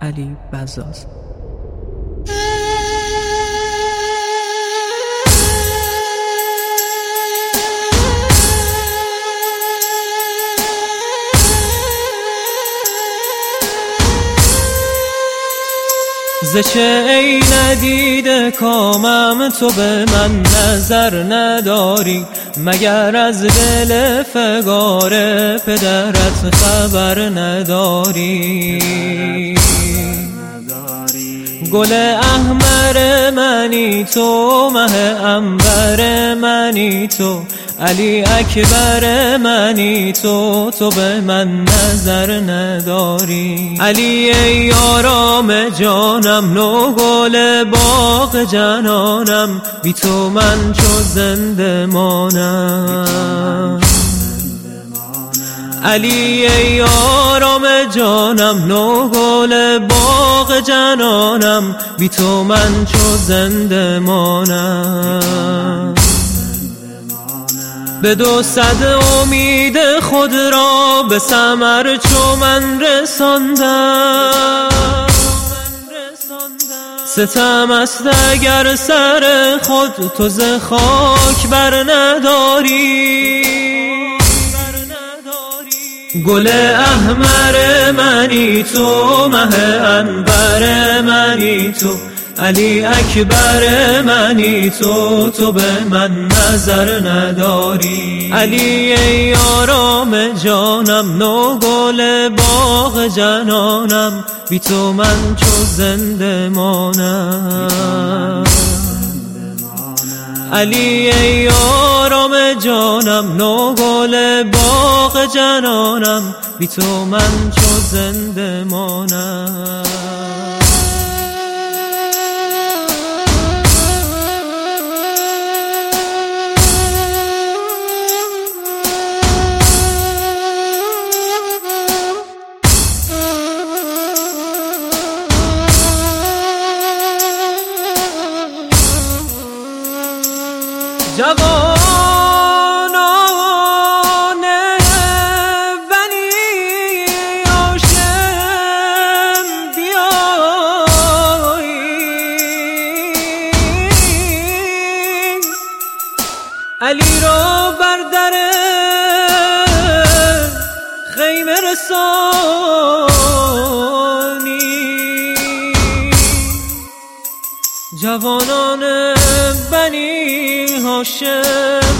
علی بزاز. ز چه ای ندیده کامم تو به من نظر نداری، مگر از دل فگار پدرت خبر نداری؟ گل احمر منی تو، مه عنبر منی تو، علی اکبر منی تو، تو به من نظر نداری. علی ای آرام جانم، نو گل باغ جنانم، بی تو من چو زنده مانم. علی ای آرام جانم، نو گل باغ جنانم، بی تو من چو زنده مانم. به 200 امید خود را به ثمر چو من رساندم. ستم است اگر سر خود تو ز خاک بر نداری. گل احمر منی تو، مه عنبر منی تو، علی اکبر منی تو، تو به من نظر نداری. علی ای آرام جانم، نو گل باغ جنانم، بی تو من چو زنده مانم. علی ای آرام جانم، نو گل باغ جنانم، بی تو من چو زنده مانم. جوانان بنی هاشم بیایید، علی را بر در خیمه رسانید. جوانان بنی هاشم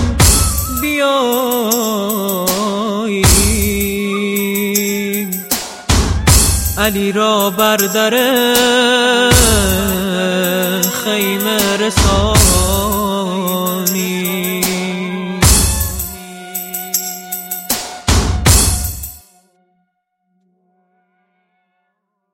بیایید، علی را بر در خیمه رسانید.